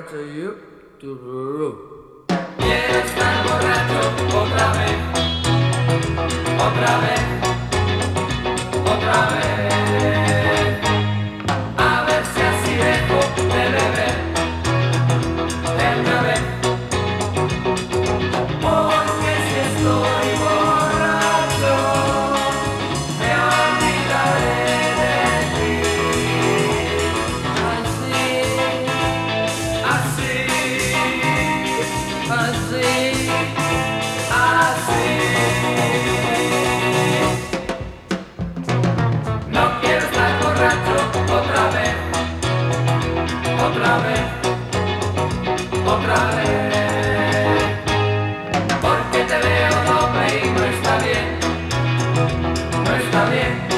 to you. Tururú. Quiero estar borracho otra vez, otra vez, otra vez. A ver si así dejo de beber de una vez. Porque si estoy borracho, me olvidaré de ti. Así, Así. así. No quiero estar borracho otra vez, otra vez, otra vez. Porque te veo doble y no está bien, no está bien.